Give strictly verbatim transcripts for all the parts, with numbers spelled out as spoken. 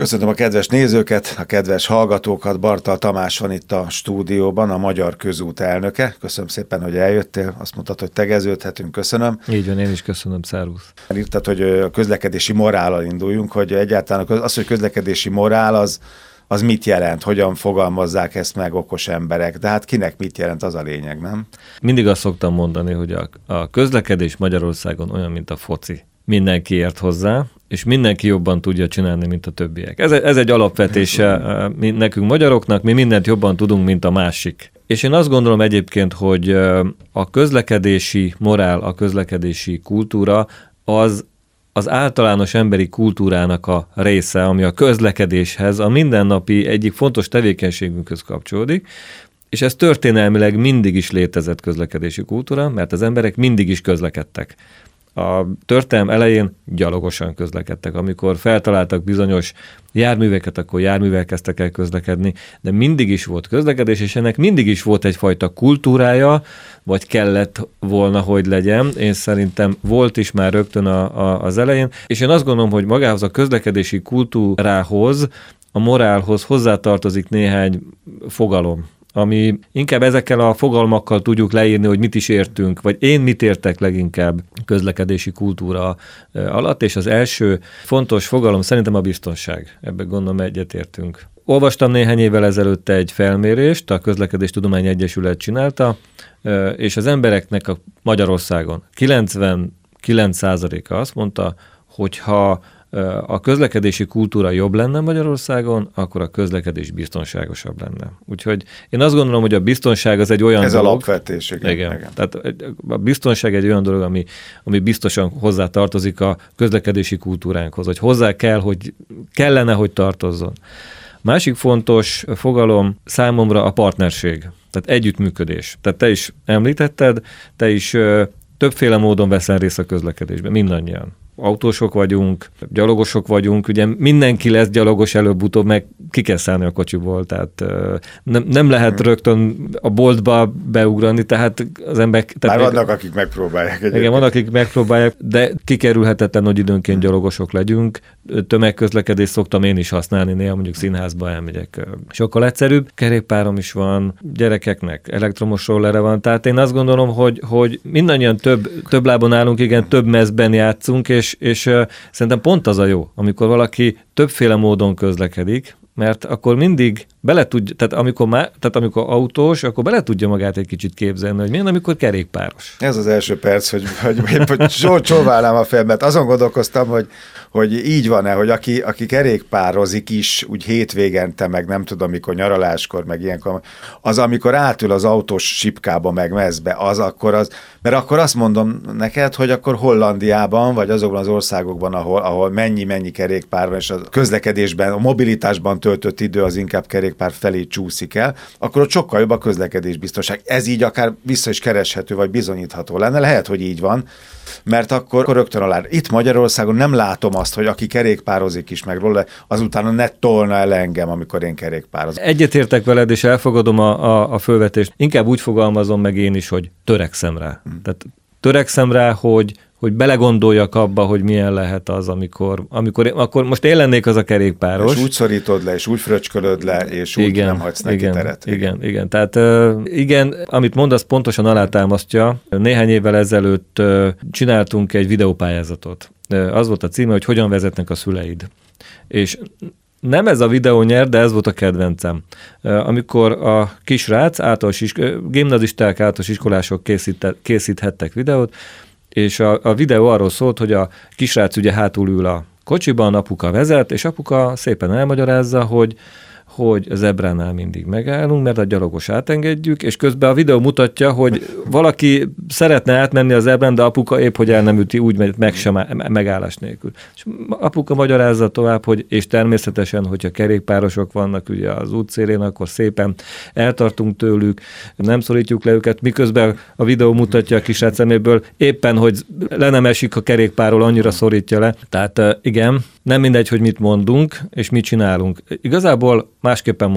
Köszöntöm a kedves nézőket, a kedves hallgatókat. Bartal Tamás van itt a stúdióban, a Magyar Közút elnöke. Köszönöm szépen, hogy eljöttél. Azt mondtad, hogy tegeződhetünk. Köszönöm. Így van, én is köszönöm, szervusz. Írtad, hogy a közlekedési morállal induljunk, hogy egyáltalán az, hogy közlekedési morál, az, az mit jelent? Hogyan fogalmazzák ezt meg okos emberek? De hát kinek mit jelent, az a lényeg, nem? Mindig azt szoktam mondani, hogy a, a közlekedés Magyarországon olyan, mint a foci. Mindenki ért hozzá, és mindenki jobban tudja csinálni, mint a többiek. Ez, ez egy alapvetése mi, nekünk magyaroknak, mi mindent jobban tudunk, mint a másik. És én azt gondolom egyébként, hogy a közlekedési morál, a közlekedési kultúra az az általános emberi kultúrának a része, ami a közlekedéshez, a mindennapi egyik fontos tevékenységünkhöz kapcsolódik, és ez történelmileg mindig is létezett közlekedési kultúra, mert az emberek mindig is közlekedtek. A történelem elején gyalogosan közlekedtek. Amikor feltaláltak bizonyos járműveket, akkor járművel kezdtek el közlekedni, de mindig is volt közlekedés, és ennek mindig is volt egyfajta kultúrája, vagy kellett volna, hogy legyen. Én szerintem volt is már rögtön a, a, az elején, és én azt gondolom, hogy magához a közlekedési kultúrához, a morálhoz hozzátartozik néhány fogalom, ami inkább ezekkel a fogalmakkal tudjuk leírni, hogy mit is értünk, vagy én mit értek leginkább közlekedési kultúra alatt, és az első fontos fogalom szerintem a biztonság. Ebben gondolom egyetértünk. Olvastam néhány évvel ezelőtt egy felmérést, a Közlekedéstudományi Egyesület csinálta, és az embereknek a Magyarországon kilencvenkilenc százaléka azt mondta, hogy ha a közlekedési kultúra jobb lenne Magyarországon, akkor a közlekedés biztonságosabb lenne. Úgyhogy én azt gondolom, hogy a biztonság az egy olyan Ez dolog... Ez alapvetés, igen. igen. igen. Tehát a biztonság egy olyan dolog, ami, ami biztosan hozzá tartozik a közlekedési kultúránkhoz, hogy hozzá kell, hogy kellene, hogy tartozzon. Másik fontos fogalom számomra a partnerség, tehát együttműködés. Tehát te is említetted, te is ö, többféle módon veszel részt a közlekedésben, mindannyian. Autósok vagyunk, gyalogosok vagyunk, ugye mindenki lesz gyalogos előbb-utóbb, meg ki kell szállni a kocsiból, tehát uh, nem, nem lehet rögtön a boltba beugrani, tehát az emberek... Már vannak, akik megpróbálják. Egyébként. Igen, vannak, akik megpróbálják, de kikerülhetetlen, hogy időnként gyalogosok legyünk. Tömegközlekedést szoktam én is használni, néha mondjuk színházba elmegyek. Sokkal egyszerűbb. Kerékpárom is van, gyerekeknek elektromos rollere van, tehát én azt gondolom, hogy, hogy mindannyian több, több lábon állunk, igen, több mezben játszunk, és És, és uh, szerintem pont az a jó, amikor valaki többféle módon közlekedik, mert akkor mindig bele tudja, tehát amikor, má, tehát amikor autós, akkor bele tudja magát egy kicsit képzelni, hogy milyen, amikor kerékpáros. Ez az első perc, hogy, hogy, hogy sor csóválnám a filmet. Azon gondolkoztam, hogy, hogy így van-e, hogy aki, aki kerékpározik is, úgy hétvégente, meg nem tudom, mikor nyaraláskor, meg ilyenkor, az amikor átül az autós sipkába, meg mezbe, az akkor az, mert akkor azt mondom neked, hogy akkor Hollandiában, vagy azokban az országokban, ahol, ahol mennyi-mennyi kerékpár van, és a közlekedésben, a mobilitásban töltött idő az inkább kerékpár felé csúszik el, akkor ott sokkal jobb a közlekedésbiztonság. Ez így akár vissza is kereshető, vagy bizonyítható lenne. Lehet, hogy így van, mert akkor rögtön alá. Itt Magyarországon nem látom azt, hogy aki kerékpározik is meg róla, azután ne tolna el engem, amikor én kerékpározom. Egyetértek veled, és elfogadom a, a, a fölvetést. Inkább úgy fogalmazom meg én is, hogy törekszem rá. Hmm. Tehát törekszem rá, hogy hogy belegondoljak abba, hogy milyen lehet az, amikor, amikor akkor most én lennék az a kerékpáros. És úgy szorítod le, és úgy fröcskölöd le, és úgy igen, nem hagysz neki igen, teret. Igen, igen, igen. Tehát uh, igen, amit mondasz, pontosan alátámasztja. Néhány évvel ezelőtt uh, csináltunk egy videópályázatot. Uh, az volt a címe, hogy hogyan vezetnek a szüleid. És nem ez a videó nyer, de ez volt a kedvencem. Amikor a kisrác, általános isk- gimnazisták, általános iskolások készít- készíthettek videót, és a, a videó arról szólt, hogy a kisrác ugye hátul ül a kocsiban, apuka vezet, és apuka szépen elmagyarázza, hogy hogy a zebránál mindig megállunk, mert a gyalogos átengedjük, és közben a videó mutatja, hogy valaki szeretne átmenni a zebrán, de apuka épp, hogy el nem üti, úgy megy meg sem megállás nélkül. És apuka magyarázza tovább, hogy és természetesen, hogyha kerékpárosok vannak ugye az útszélén, akkor szépen eltartunk tőlük, nem szorítjuk le őket, miközben a videó mutatja a kisrác szeméből éppen, hogy le nem esik a kerékpárról, annyira szorítja le. Tehát igen, nem mindegy, hogy mit mondunk, és mit csinálunk. Igazából másképpen mondom,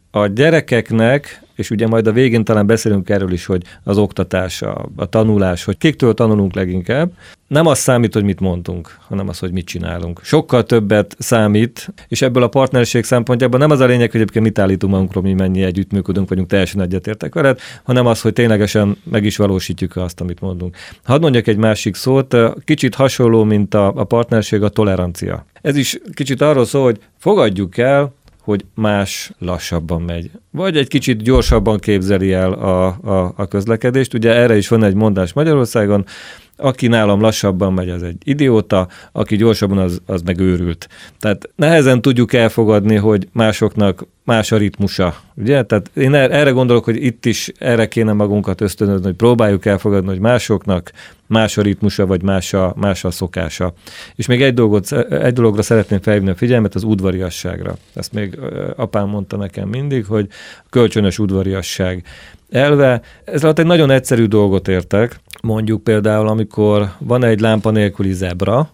a gyerekeknek, és ugye majd a végén talán beszélünk erről is, hogy az oktatás, a, a tanulás, hogy kiktől tanulunk leginkább, nem az számít, hogy mit mondunk, hanem az, hogy mit csinálunk. Sokkal többet számít, és ebből a partnerség szempontjából nem az a lényeg, hogy egyébként mit állítunk magunkról, mi mennyi együttműködünk, vagyunk teljesen egyetértek veled, hanem az, hogy ténylegesen meg is valósítjuk azt, amit mondunk. Hadd mondjak egy másik szót, kicsit hasonló, mint a, a partnerség, a tolerancia. Ez is kicsit arról szól, hogy fogadjuk el, hogy más lassabban megy. Vagy egy kicsit gyorsabban képzeli el a, a, a közlekedést. Ugye erre is van egy mondás Magyarországon, aki nálam lassabban megy, az egy idióta, aki gyorsabban, az, az meg őrült. Tehát nehezen tudjuk elfogadni, hogy másoknak más a ritmusa. Ugye? Tehát én erre gondolok, hogy itt is erre kéne magunkat ösztönözni, hogy próbáljuk elfogadni, hogy másoknak más a ritmusa, vagy más a, más a szokása. És még egy, dolgot, egy dologra szeretném felhívni a figyelmet, az udvariasságra. Ezt még apám mondta nekem mindig, hogy kölcsönös udvariasság elve. Ez alatt egy nagyon egyszerű dolgot értek. Mondjuk például, amikor van egy lámpa nélküli zebra,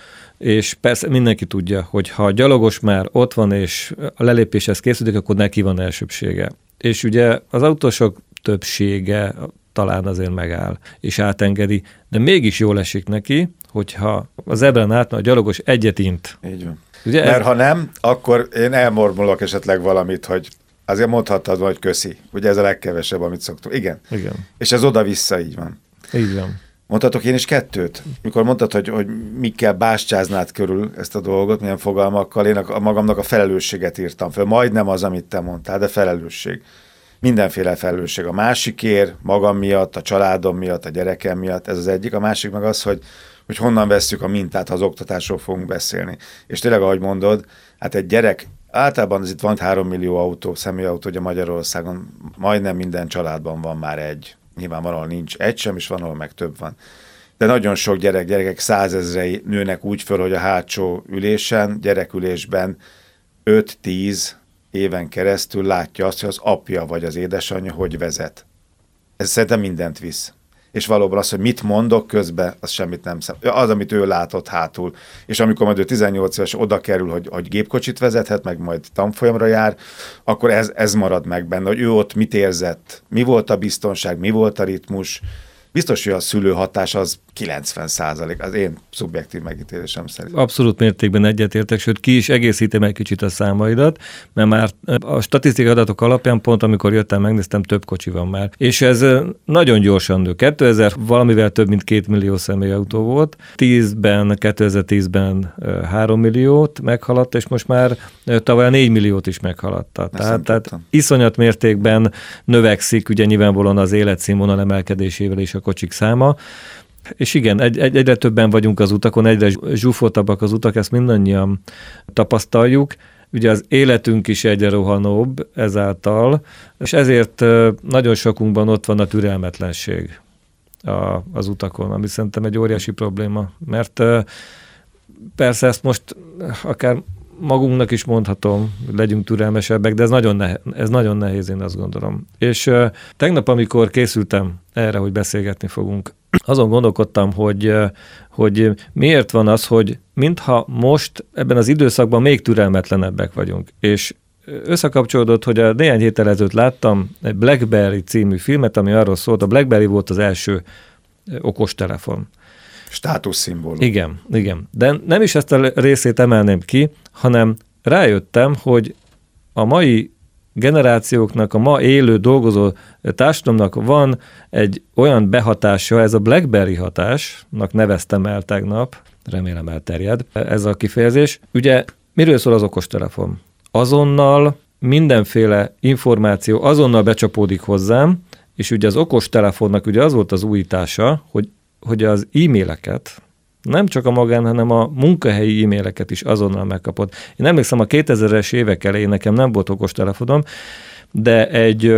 és persze mindenki tudja, hogy ha a gyalogos már ott van, és a lelépéshez készülik, akkor neki van elsőbsége. És ugye az autósok többsége talán azért megáll, és átengedi, de mégis jól esik neki, hogyha a zebrán átna a gyalogos egyet int. Így van. Ugye Mert ez... ha nem, akkor én elmormolok esetleg valamit, hogy azért mondhattad, hogy köszi. Ugye ez a legkevesebb, amit szoktunk. Igen. Igen. És ez oda-vissza így van. Így van. Mondhatok én is kettőt? Mikor mondtad, hogy, hogy mikkel bástyáznád körül ezt a dolgot, milyen fogalmakkal, én a, a magamnak a felelősséget írtam föl. Majdnem az, amit te mondtál, de felelősség. Mindenféle felelősség. A másikért, magam miatt, a családom miatt, a gyerekem miatt, ez az egyik. A másik meg az, hogy, hogy honnan vesszük a mintát, ha az oktatásról fogunk beszélni. És tényleg, ahogy mondod, hát egy gyerek, általában itt van három millió autó, személyautó, ugye Magyarországon majdnem minden családban van már egy. Nyilván van, ahol nincs egy sem, és van, ahol meg több van. De nagyon sok gyerek, gyerekek százezrei nőnek úgy föl, hogy a hátsó ülésen, gyerekülésben öt-tíz éven keresztül látja azt, hogy az apja vagy az édesanyja hogy vezet. Ez szerintem mindent visz. És valóban az, hogy mit mondok közben, az semmit nem szem. Az, amit ő látott hátul. És amikor majd ő tizennyolc éves oda kerül, hogy, hogy gépkocsit vezethet, meg majd tanfolyamra jár, akkor ez, ez marad meg benne, hogy ő ott mit érzett, mi volt a biztonság, mi volt a ritmus. Biztos, hogy a szülő hatás az kilencven százalék, az én szubjektív megítélésem szerint. Abszolút mértékben egyetértek, sőt ki is egészítem egy kicsit a számaidat, mert már a statisztikai adatok alapján pont amikor jöttem, megnéztem, több kocsi van már. És ez nagyon gyorsan nő. kétezer valamivel több mint két millió személyautó volt, tízben, kétezer-tízben három milliót meghaladt, és most már tavaly a négy milliót is meghaladta. Tehát, tehát iszonyat mértékben növekszik, ugye nyilvánvalóan az életszínvonal emelkedésével is a kocsik száma. És igen, egy, egy, egyre többen vagyunk az utakon, egyre zsúfoltabbak az utak, ezt mindannyian tapasztaljuk. Ugye az életünk is egyre rohanóbb ezáltal, és ezért nagyon sokunkban ott van a türelmetlenség a, az utakon, ami szerintem egy óriási probléma. Mert persze ezt most akár magunknak is mondhatom, legyünk türelmesebbek, de ez nagyon, nehéz, ez nagyon nehéz, én azt gondolom. És uh, tegnap, amikor készültem erre, hogy beszélgetni fogunk, azon gondolkodtam, hogy, uh, hogy miért van az, hogy mintha most ebben az időszakban még türelmetlenebbek vagyunk. És összekapcsolódott, hogy a néhány héttel ezelőtt láttam egy BlackBerry című filmet, ami arról szólt, a BlackBerry volt az első okostelefon. Státuszszimbólum. Igen, igen. De nem is ezt a részét emelném ki, hanem rájöttem, hogy a mai generációknak, a ma élő, dolgozó társadalomnak van egy olyan behatása, ez a BlackBerry hatásnak neveztem el tegnap, remélem elterjed ez a kifejezés. Ugye miről szól az okostelefon? Azonnal mindenféle információ azonnal becsapódik hozzám, és ugye az okostelefonnak ugye az volt az újítása, hogy hogy az e-maileket, nem csak a magán, hanem a munkahelyi e-maileket is azonnal megkapod. Én emlékszem, a kétezres évek elején nekem nem volt okostelefonom, de egy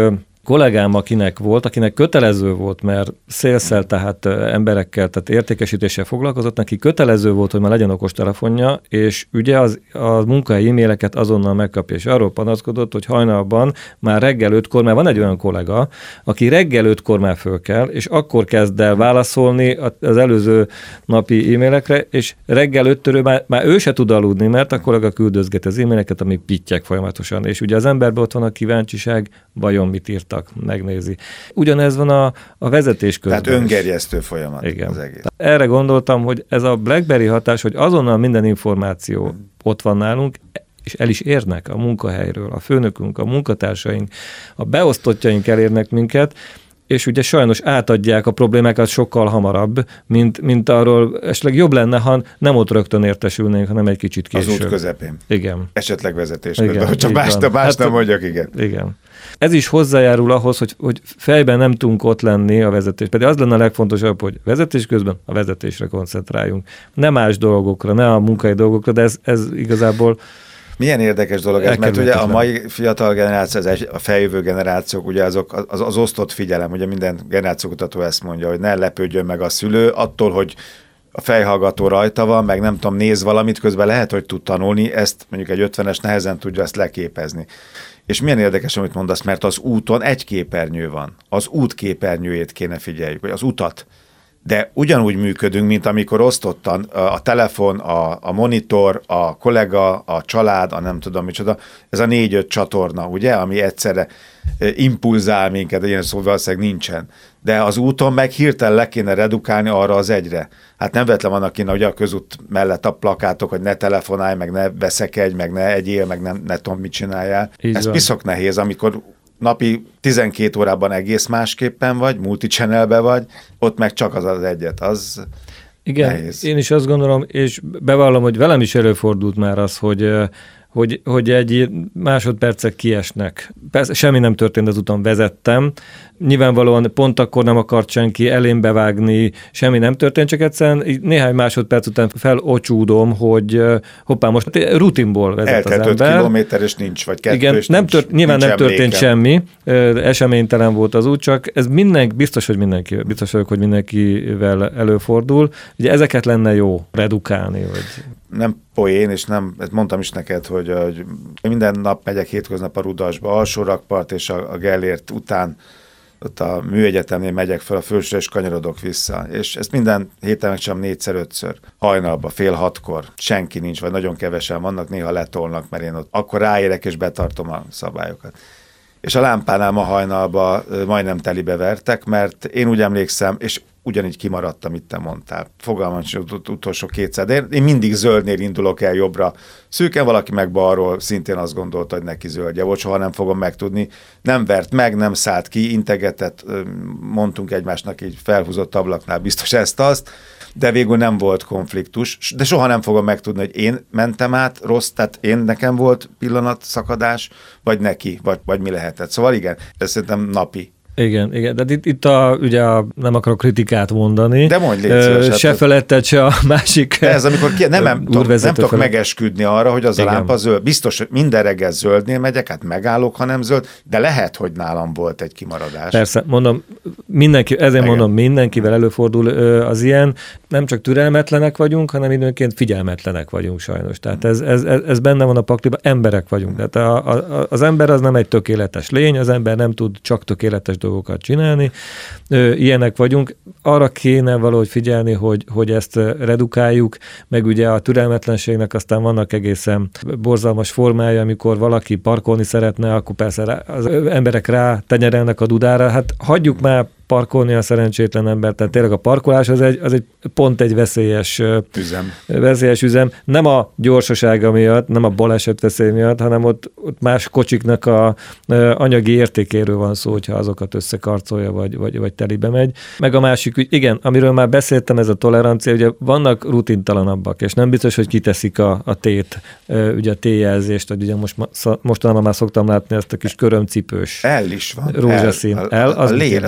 kollégám, akinek volt, akinek kötelező volt, mert szélszel, tehát emberekkel, tehát értékesítéssel foglalkozott, neki kötelező volt, hogy már legyen okostelefonja, és ugye az, a munkahelyi e-maileket azonnal megkapja, és arról panaszkodott, hogy hajnalban már reggel ötkor, mert van egy olyan kollega, aki reggel ötkor már föl kell, és akkor kezd el válaszolni az előző napi e-mailekre, és reggel öttől már, már ő se tud aludni, mert a kollega küldözget az e-maileket, amik pittyek folyamatosan, és ugye az emberben ott van a kíváncsiság, vajon mit írtak, megnézi. Ugyanez van a, a vezetés közben. Tehát öngerjesztő folyamat. Igen. Az egész. Erre gondoltam, hogy ez a BlackBerry hatás, hogy azonnal minden információ hmm. ott van nálunk, és el is érnek a munkahelyről, a főnökünk, a munkatársaink, a beosztottjaink elérnek minket, és ugye sajnos átadják a problémákat sokkal hamarabb, mint, mint arról esetleg jobb lenne, ha nem ott rögtön értesülnénk, hanem egy kicsit később. Az út közepén. Igen. Esetleg vezetés igen, közben, csak más, más hát, nem mondjak, igen. Igen. Ez is hozzájárul ahhoz, hogy, hogy fejben nem tudunk ott lenni a vezetés. Pedig az lenne a legfontosabb, hogy vezetés közben a vezetésre koncentráljunk. Nem más dolgokra, ne a munkai dolgokra, de ez, ez igazából... Milyen érdekes dolog ez, mert ugye a mai fiatal generáció, a feljövő generációk, ugye azok, az, az osztott figyelem, ugye minden generációkutató ezt mondja, hogy ne lepődjön meg a szülő attól, hogy a fejhallgató rajta van, meg nem tudom, néz valamit, közben lehet, hogy tud tanulni, ezt mondjuk egy ötvenes nehezen tudja ezt leképezni. És milyen érdekes, amit mondasz, mert az úton egy képernyő van. Az út képernyőjét kéne figyeljük, vagy az utat. De ugyanúgy működünk, mint amikor osztottan a telefon, a, a monitor, a kollega, a család, a nem tudom micsoda, ez a négy-öt csatorna, ugye, ami egyszerre impulzál minket, ilyen szó valószínűleg nincsen. De az úton meg hirtelen le kéne redukálni arra az egyre. Hát nem vetlen vannak kéne, ugye a közút mellett a plakátok, hogy ne telefonálj, meg ne veszekedj, meg ne egyél, meg nem, ne tudom mit csináljál. Így ez van. Piszok nehéz, amikor napi tizenkét órában egész másképpen vagy, multichannelbe vagy, ott meg csak az az egyet, az igen, nehéz. Én is azt gondolom, és bevallom, hogy velem is előfordult már az, hogy Hogy, hogy egy másodpercek kiesnek. Persze semmi nem történt, az úton vezettem. Nyilvánvalóan pont akkor nem akart senki elém bevágni, semmi nem történt, csak egyszerűen néhány másodperc után felocsúdom, hogy hoppá, most rutinból vezet eltelt az ember. öt kilométer, és nincs, vagy kettő, igen, és nem nincs, tört, nyilván nincs nem történt emlékem. semmi, eseménytelen volt az út, csak ez minden, biztos, hogy mindenki, biztos vagyok, hogy mindenkivel előfordul. Ugye ezeket lenne jó redukálni, vagy... Nem poén, és nem, mondtam is neked, hogy, hogy minden nap megyek hétköznap a Rudasba, Alsórakpart, és a, a Gellért után ott a műegyetemnél megyek fel a fősre, és kanyarodok vissza. És ezt minden héten megcsinálom négyszer-ötször. Hajnalba, fél hatkor. Senki nincs, vagy nagyon kevesen vannak, néha letolnak, mert én ott akkor ráérek, és betartom a szabályokat. És a lámpánál ma hajnalba majdnem telibe vertek, mert én úgy emlékszem, és ugyanígy kimaradtam, itt te mondtál. Fogalmam sincs ut- utolsó kétszer, de én mindig zöldnél indulok el jobbra. Szűken valaki meg balról szintén azt gondolta, hogy neki zöldje volt, soha nem fogom megtudni. Nem vert meg, nem szállt ki, integetett, mondtunk egymásnak így felhúzott ablaknál biztos ezt-azt, de végül nem volt konfliktus, de soha nem fogom megtudni, hogy én mentem át rossz, tehát én nekem volt pillanatszakadás, vagy neki, vagy, vagy mi lehetett. Szóval igen, ez szerintem napi. Igen, igen, de itt, itt a, ugye a, nem akarok kritikát mondani. De mondj, légy szíves, se feletted, se a másik. De ez amikor ki, nem, nem, tudom, nem tudok megesküdni arra, hogy az igen. A lámpa zöld. Biztos, hogy minden reggel zöldnél megyek, hát megállok, ha nem zöld, de lehet, hogy nálam volt egy kimaradás. Persze, mondom, mindenki, ezért igen. mondom, mindenkivel előfordul az ilyen, nem csak türelmetlenek vagyunk, hanem időnként figyelmetlenek vagyunk sajnos. Tehát ez, ez, ez benne van a pakliban, emberek vagyunk. Tehát a, a, az ember az nem egy tökéletes lény, az ember nem tud csak tökéletes dolgokat csinálni. Ilyenek vagyunk. Arra kéne valahogy figyelni, hogy, hogy ezt redukáljuk, meg ugye a türelmetlenségnek aztán vannak egészen borzalmas formája, amikor valaki parkolni szeretne, akkor persze az emberek rá tenyerelnek a dudára. Hát hagyjuk már parkolni a szerencsétlen ember, tehát tényleg a parkolás az egy, az egy pont egy veszélyes üzem. veszélyes üzem. Nem a gyorsasága miatt, nem a baleset veszély miatt, hanem ott, ott más kocsiknak a, a anyagi értékéről van szó, hogyha azokat összekarcolja, vagy, vagy, vagy telibe megy. Meg a másik, igen, amiről már beszéltem, ez a tolerancia, ugye vannak rutintalanabbak, és nem biztos, hogy kiteszik a, a tét, ugye a T-jelzést, hogy ugye most, mostanában már szoktam látni ezt a kis körömcipős. El is van. Rózsaszín. El, El, a, az a lér, azt hiszem,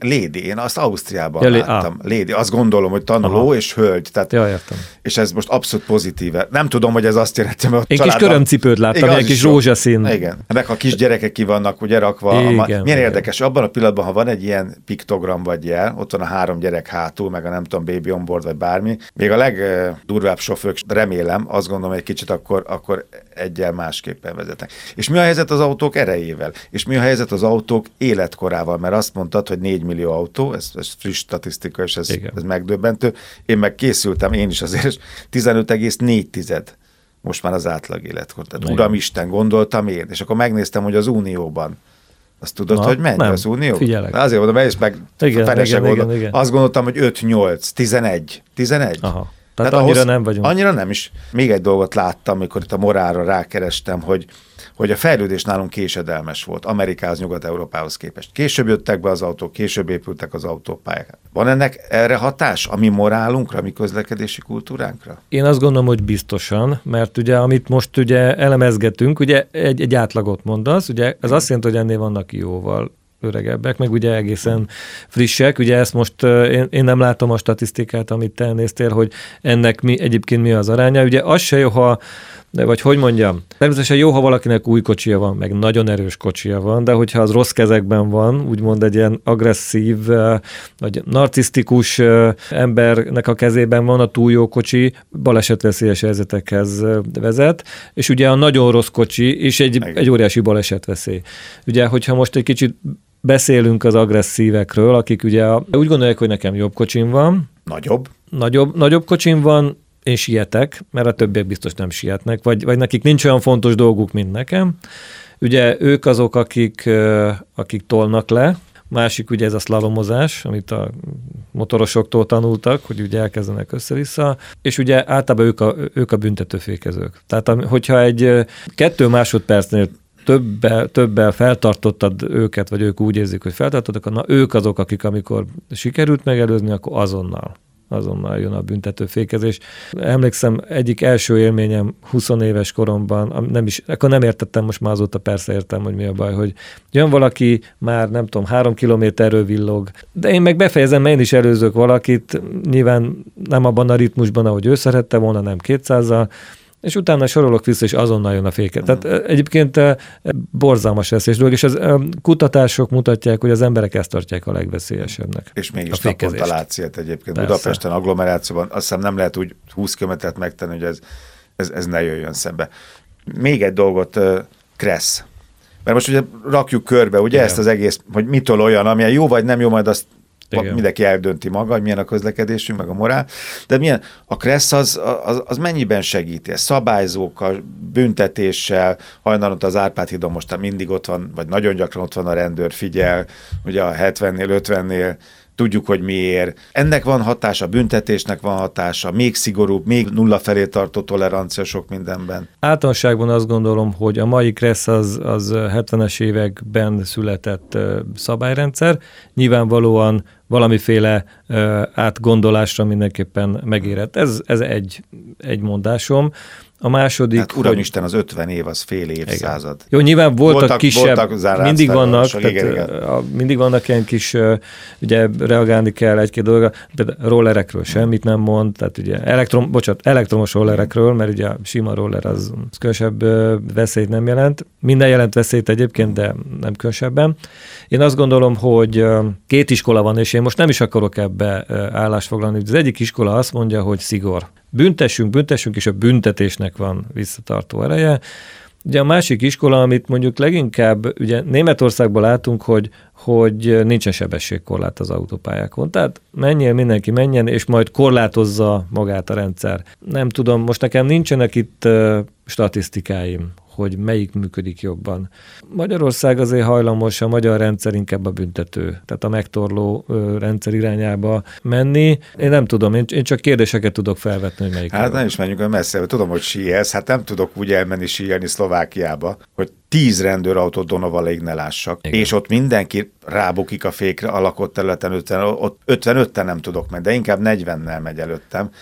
Lady, én azt Ausztriában ja, láttam. Ah. Lady, azt gondolom, hogy tanuló Aha. és hölgy. Tehát, ja, értem. És ez most abszolút pozitíve. Nem tudom, hogy ez azt jelenti, mert én kis körömcipőt láttam, egy kis rózsaszín. Igen. Meg ha kis gyerekek ki vannak ugye rakva. Igen, a, milyen igen. érdekes, abban a pillanatban, ha van egy ilyen piktogram vagy jel, ott van a három gyerek hátul, meg a nem tudom, baby on board, vagy bármi. Még a legdurvább sofőrök, remélem, azt gondolom, egy kicsit akkor, akkor egyel másképpen vezetnek. És mi a helyzet az autók erejével? És mi a helyzet az autók életkorával? Mert azt mondtad, hogy négy millió autó, ez, ez friss statisztika, és ez, ez megdöbbentő. Én meg készültem, én is azért, tizenöt egész négy tized most már az átlag életkor. Tehát uramisten, gondoltam én. És akkor megnéztem, hogy az Unióban azt tudod, Na, hogy mennyi nem, az Unió? Figyelek. Azért mondom, és meg igen, feleség igen, gondolom. igen, igen. Azt gondoltam, hogy öt nyolc, tizenegy. tizenegy? Aha. Tehát, Tehát annyira ahhoz, nem vagyunk. Annyira nem is. Még egy dolgot láttam, amikor itt a morálra rákerestem, hogy, hogy a fejlődés nálunk késedelmes volt, Amerikához, Nyugat-Európához képest. Később jöttek be az autók, később épültek az autópályák. Van ennek erre hatás, a mi morálunkra, a mi közlekedési kultúránkra? Én azt gondolom, hogy biztosan, mert ugye, amit most ugye elemezgetünk, ugye egy, egy átlagot mondasz, ugye ez azt jelenti, hogy ennél vannak jóval öregebbek, meg ugye egészen frissek. Ugye ezt most én, én nem látom a statisztikát, amit te elnéztél, hogy ennek mi, egyébként mi az aránya. Ugye az se jó, ha, vagy hogy mondjam, természetesen jó, ha valakinek új kocsia van, meg nagyon erős kocsia van, de hogyha az rossz kezekben van, úgymond egy ilyen agresszív, vagy narcisztikus embernek a kezében van a túl jó kocsi, balesetveszélyes helyzetekhez vezet, és ugye a nagyon rossz kocsi is egy, egy óriási balesetveszély. Ugye, hogyha most egy kicsit beszélünk az agresszívekről, akik ugye úgy gondolják, hogy nekem jobb kocsim van. Nagyobb? Nagyobb, nagyobb kocsim van, én sietek, mert a többiek biztos nem sietnek, vagy, vagy nekik nincs olyan fontos dolguk, mint nekem. Ugye ők azok, akik, akik tolnak le. Másik ugye ez a szlalomozás, amit a motorosoktól tanultak, hogy ugye elkezdenek össze-vissza, és ugye általában ők a, ők a büntetőfékezők. Tehát hogyha egy kettő másodpercnél többel, többel feltartottad őket, vagy ők úgy érzik, hogy feltartottak, na ők azok, akik amikor sikerült megelőzni, akkor azonnal. azonnal jön a büntetőfékezés. Emlékszem, egyik első élményem húsz éves koromban, nem is, akkor nem értettem, most már azóta persze értem, hogy mi a baj, hogy jön valaki, már nem tudom, három kilométerről villog, de én meg befejezem, mert én is előzök valakit, nyilván nem abban a ritmusban, ahogy ő szerette volna, nem kétszázzal, és utána sorolok vissza, és azonnal jön a féke. Uh-huh. Tehát egyébként borzalmas veszélyes dolog, és az kutatások mutatják, hogy az emberek ezt tartják a legveszélyesebbnek. És mégis naponta látsz ilyet egyébként. Persze. Budapesten, agglomerációban, azt hiszem nem lehet úgy húsz kilométert megtenni, hogy ez, ez, ez ne jöjjön szembe. Még egy dolgot, Kressz. Mert most ugye rakjuk körbe, ugye Igen. ezt az egész, hogy mitől olyan, amilyen jó vagy nem jó, majd azt Igen. mindenki eldönti maga, hogy milyen a közlekedésünk, meg a morál, de milyen a Kressz az, az, az mennyiben segíti? Szabályzókkal, büntetéssel, hajnalot az Árpád-hídon most mindig ott van, vagy nagyon gyakran ott van a rendőr, figyel, ugye a hetvennél, ötvennél, tudjuk, hogy miért. Ennek van hatása, büntetésnek van hatása, még szigorúbb, még nulla felé tartó tolerancia sok mindenben. Általánosságban azt gondolom, hogy a mai Kressz az, az hetvenes években született uh, szabályrendszer. Nyilvánvalóan valamiféle uh, átgondolásra mindenképpen megérett. Ez, ez egy, egy mondásom. A második... Hát uramisten, az ötven év, az fél évszázad. Igen. Jó, nyilván voltak, voltak kisebb, voltak mindig vannak, tehát, igen, igen. A, mindig vannak ilyen kis, ugye reagálni kell egy-két dologra, de rollerekről semmit nem mond, tehát ugye elektrom, bocsánat, elektromos rollerekről, mert ugye a sima roller az, az különösebb veszélyt nem jelent. Minden jelent veszélyt egyébként, de nem különösebben. Én azt gondolom, hogy két iskola van, és én most nem is akarok ebbe állást foglalni. Az egyik iskola azt mondja, hogy szigor. Büntessünk, büntessünk, és a büntetésnek van visszatartó ereje. Ugye a másik iskola, amit mondjuk leginkább, ugye Németországban látunk, hogy, hogy nincsen sebességkorlát az autópályákon. Tehát menjél, mindenki menjen, és majd korlátozza magát a rendszer. Nem tudom, most nekem nincsenek itt uh, statisztikáim, hogy melyik működik jobban. Magyarország azért hajlamos, a magyar rendszer inkább a büntető, tehát a megtorló ö, rendszer irányába menni. Én nem tudom, én, én csak kérdéseket tudok felvetni, hogy melyik. Hát nem is menjünk olyan messze, tudom, hogy síelsz, hát nem tudok úgy elmenni síelni Szlovákiába, hogy tíz rendőrautót Donovaléig ne lássak, Igen. és ott mindenki rábukik a fékre a lakott területen, ötven, ott ötvenötten nem tudok menni, de inkább negyvennel megy előttem,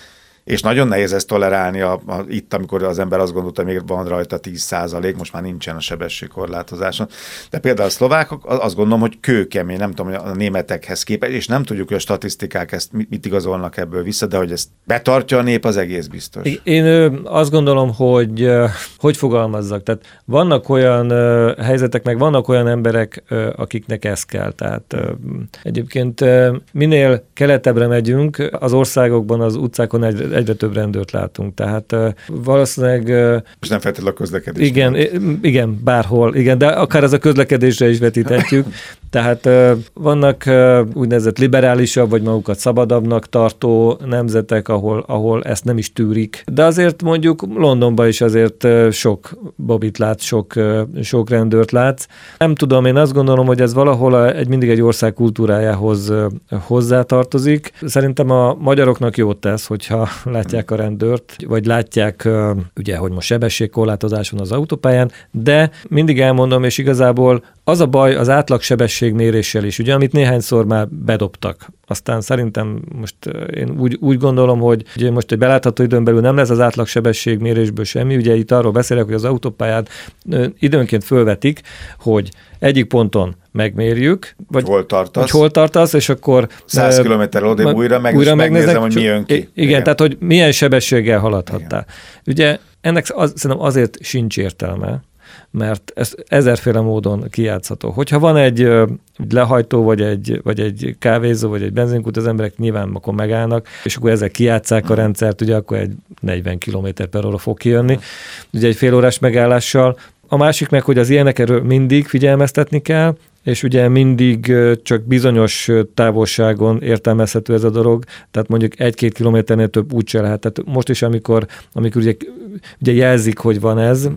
és nagyon nehéz ezt tolerálni a, a, itt, amikor az ember azt gondolta, hogy még van rajta tíz százalék, most már nincsen a sebességkorlátozáson. De például a szlovákok azt gondolom, hogy kőkemény, nem tudom, a németekhez képest, és nem tudjuk, hogy a statisztikák ezt mit, mit igazolnak ebből vissza, de hogy ezt betartja a nép, az egész biztos. Én azt gondolom, hogy hogy fogalmazzak, tehát vannak olyan helyzetek, meg vannak olyan emberek, akiknek ez kell. Tehát egyébként minél keletebbre megyünk, az országokban, az utcákon egyre, egyre több rendőrt látunk. Tehát valószínűleg... És nem feltétlenül a közlekedés. Igen, nem. igen, bárhol, igen, de akár ez a közlekedésre is vetíthetjük. Tehát vannak úgynevezett liberálisabb, vagy magukat szabadabbnak tartó nemzetek, ahol, ahol ezt nem is tűrik. De azért mondjuk Londonban is azért sok bobit látsz, sok, sok rendőrt látsz. Nem tudom, én azt gondolom, hogy ez valahol egy mindig egy ország kultúrájához hozzátartozik. Szerintem a magyaroknak jót tesz, hogyha látják a rendőrt, vagy látják, ugye, hogy most sebességkorlátozás van az autópályán, de mindig elmondom, és igazából az a baj az átlagsebességméréssel is, ugye, amit néhányszor már bedobtak. Aztán szerintem most én úgy, úgy gondolom, hogy ugye most egy belátható időn belül nem lesz az átlagsebességmérésből semmi. Ugye itt arról beszélek, hogy az autópályát időnként fölvetik, hogy egyik ponton megmérjük, vagy hol tartasz, hogy hol tartasz, és akkor száz kilométer odébb újra, meg újra megnézem, hogy mi jön ki. Igen, igen, tehát hogy milyen sebességgel haladhattál. Igen. Ugye ennek az, szerintem azért sincs értelme, mert ez ezerféle módon kijátszható. Hogyha van egy, egy lehajtó, vagy egy, vagy egy kávézó, vagy egy benzinkút, az emberek nyilván akkor megállnak, és akkor ezek kijátsszák a rendszert, ugye akkor egy negyven kilométer per óra fog kijönni, ugye egy fél órás megállással. A másik meg, hogy az ilyenekről mindig figyelmeztetni kell, és ugye mindig csak bizonyos távolságon értelmezhető ez a dolog, tehát mondjuk egy-két kilométernél több úgyse lehet. Tehát most is, amikor, amikor ugye, ugye jelzik, hogy van ez,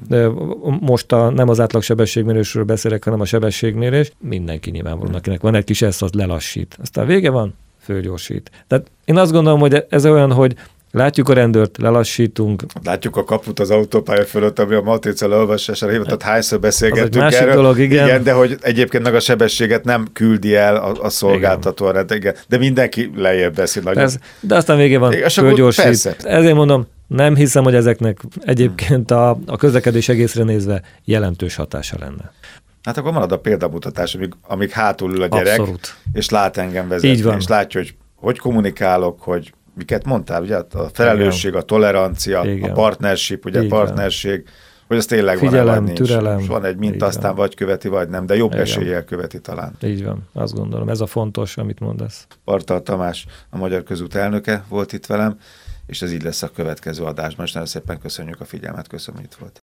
most a, nem az átlagsebességmérésről beszélek, hanem a sebességmérés, mindenki nyilvánvalóan, akinek van egy kis ezt, az lelassít. Aztán vége van, fölgyorsít. Tehát én azt gondolom, hogy ez olyan, hogy látjuk a rendőrt, lelassítunk. Látjuk a kaput az autópálya fölött, ami a matrica leolvasására hivatott, hányszor beszélgettünk másik erről. Dolog, igen. igen, de hogy egyébként meg a sebességet nem küldi el a, a szolgáltató. Igen. De mindenki lejjebb beszél. Nagyon. De aztán vége van, fölgyorsít. Ezért mondom, nem hiszem, hogy ezeknek egyébként a, a közlekedés egészre nézve jelentős hatása lenne. Hát akkor marad a példamutatás, amíg, amíg hátul ül a gyerek, abszolút. És lát engem vezetni, és látja, hogy hogy kommunikálok, hogy miket mondtál, ugye? A felelősség, igen. A tolerancia, igen. A partnership, ugye igen. Partnerség, hogy ez tényleg figyelem, van, vagy türelem. Nincs. Van egy minta, aztán vagy követi, vagy nem, de jobb igen. Eséllyel követi talán. Így van, azt gondolom. Ez a fontos, amit mondasz. Bartal Tamás, a Magyar Közút elnöke volt itt velem, és ez így lesz a következő adásban, és nagyon szépen köszönjük a figyelmet, köszönöm, hogy itt volt.